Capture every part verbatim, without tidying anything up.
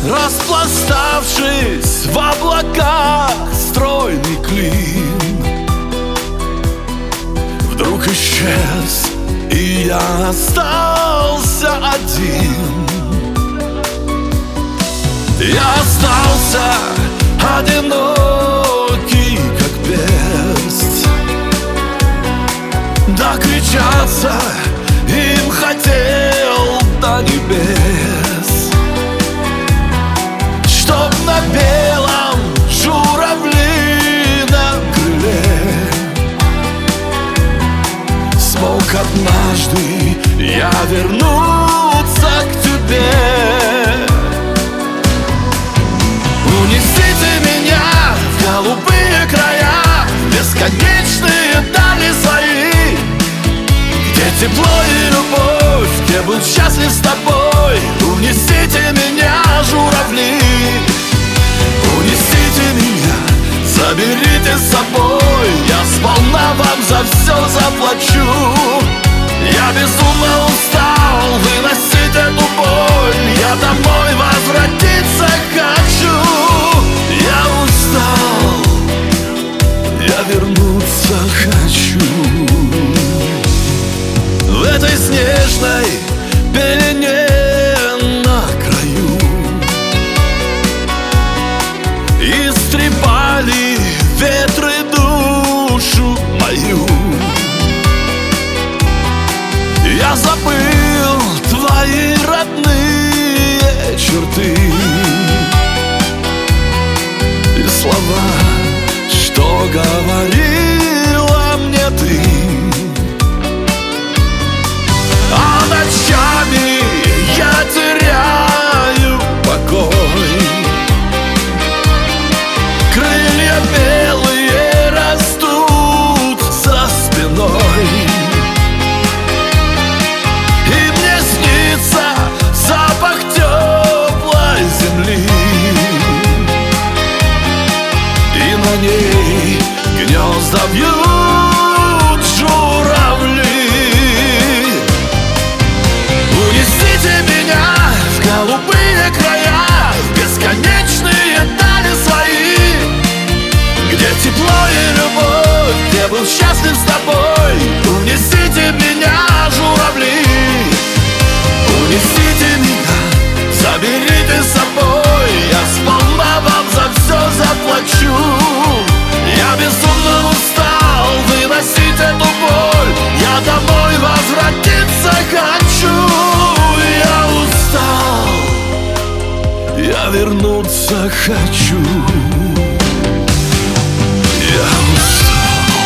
распластавшись в облаках, стройный клин вдруг исчез, и я остался один. Я остался одинокий, как перст. Докричаться им хотел до небес, чтоб на белом журавлином крыле смог однажды я вернуться к тебе. Унесите меня в голубые края, бесконечные дали свои, где тепло и любовь, где был счастлив с тобой. Унесите меня, журавли, унесите меня, заберите с собой. Я сполна вам за все заплачу. Я безумно устал выносить эту боль. Я домой возвратиться хочу. Я устал, я вернуться хочу. В этой снежной пелене на краю истрепали ветры душу мою. Я забыл твои родные черты и слова, что говорила мне ты. А ночами я теряю покой. Крылья белые растут за спиной, и мне снится запах теплой земли, и на ней гнезда вьют журавли. Унесите меня в голубые края, в бесконечные дали свои, где тепло и любовь, где был счастлив с тобой. Унесите меня, журавли, унесите меня, заберите с собой. Я сполна вам за все заплачу. Я безумно устал выносить эту боль. Я домой возвратиться хочу. Я устал, я вернуться хочу. Я устал.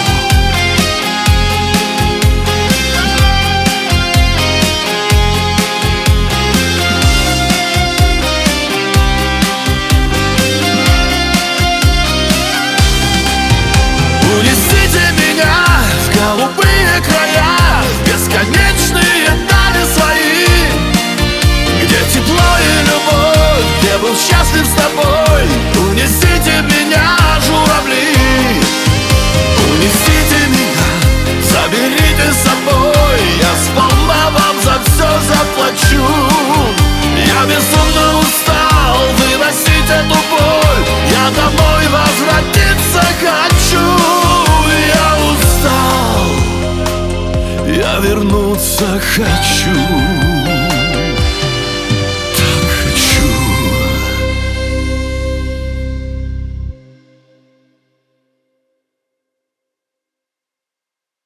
Унесите меня в голубые края, в бесконечные дали свои, где тепло и любовь, где был счастлив с тобой. Унесите меня, журавли, унесите меня, заберите с собой. Я сполна вам за все заплачу. Я безумно устал выносить эту боль. Я домой возвратиться хочу. Я устал, я вернуться хочу.